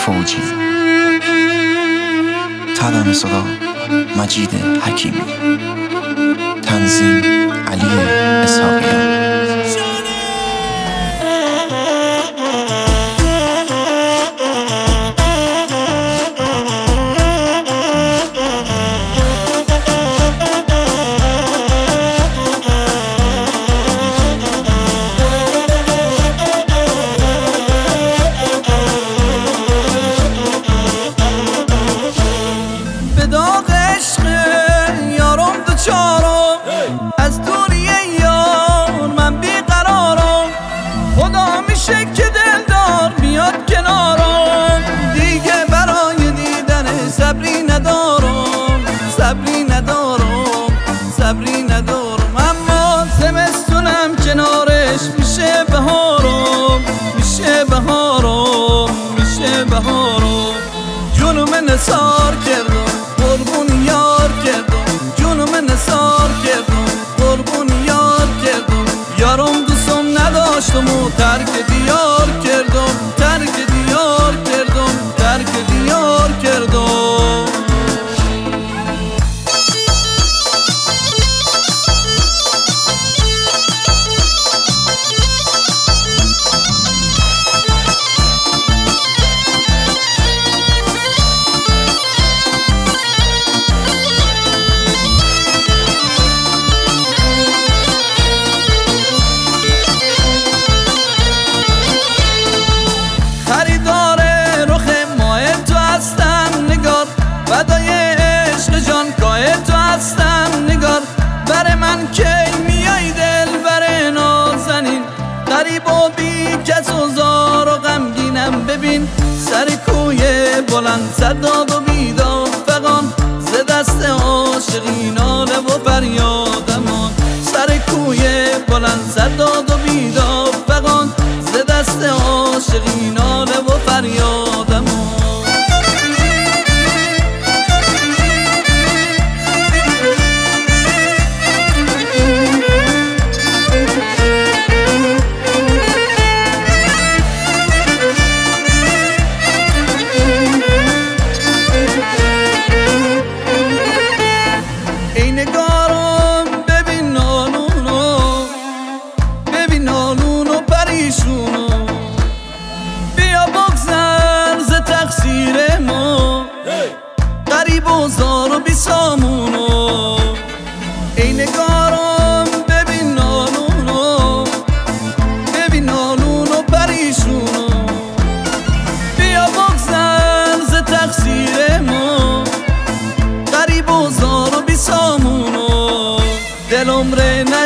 فوجی. تبع صدا مجید حکیمی. تنظیم علی اسحاقیان. از دوریه یار من بیقرارم، خدا میشه که دلدار بیاد کنارم. دیگه برای دیدن صبری ندارم، صبری ندارم، صبری ندارم. اما زمستونم کنارش میشه بهارم، میشه بهارم، میشه بهارم. جونم نثار کردم قربون یار کردم، جونم نثار کردم قربون یار کردم. یارم دوستم نداشتم و ترک دیار کردم، ترک دیار کردم، ترک دیار کردم. فدای عشق جان کاه تو هستم نگار. بر من کی میای دل بر نازنین، غریب و بی کس و زار و غمگینم. ببین سر کوی بلند صداد و بیداد فغان، ز دست عاشقی ناله و فریادمان. سر کوی بلند صداد و بیداد فغان، ز دست عاشقی ناله و فریادمان. بیا بگذر ز تقصیر ما، غریب و زار و بی سامونو. ای نگارم ببین نالونو، ببین نالونو پریشونو. بیا بگذر ز تقصیر ما، غریب و زار و بی سامونو. دل عمره